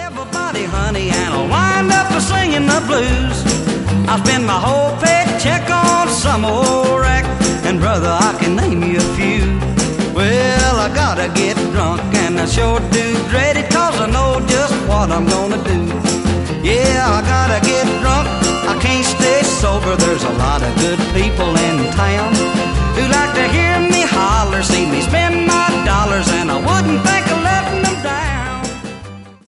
everybody, honey, and I'll wind up singing the blues. I'll spend my whole paycheck on some old rack, and brother, I can name you a few. Well, I gotta get drunk, and I sure do dread it, 'cause I know just what I'm gonna do. Yeah, I gotta get drunk, I can't stay sober. There's a lot of good people in town who like to hear me holler, see me